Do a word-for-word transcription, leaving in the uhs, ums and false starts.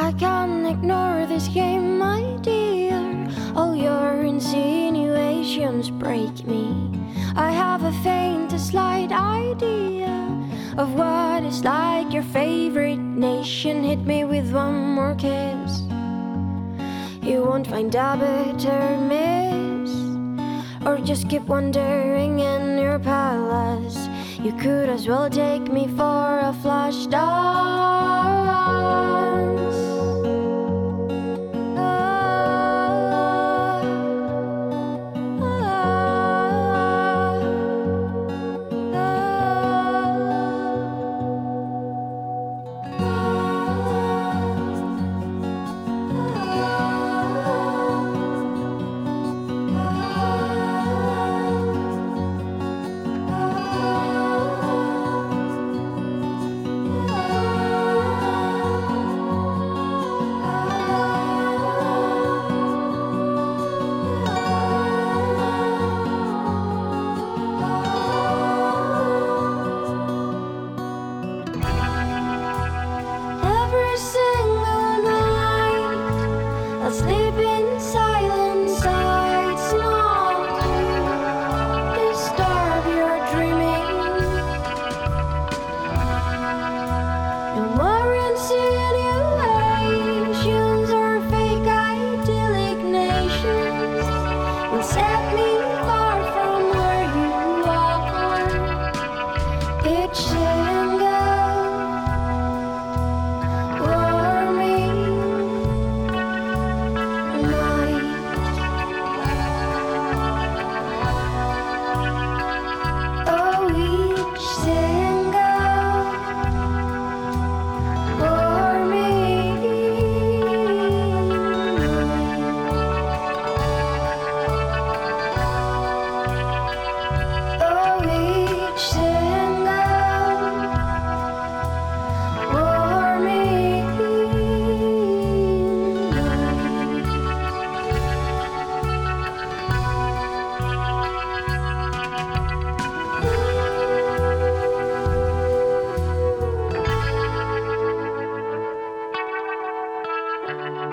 I can't ignore this game, my dear. All your insinuations break me. I have a faint, a slight idea of what it's like your favorite nation. Hit me with one more kiss. You won't find a better miss. Or just keep wandering in your palace. You could as well take me for a flash dance. Sleep in silence, I not to disturb your dreaming. No more insinuations or fake idyllic nations will set me far from where you are. Each single Thank you.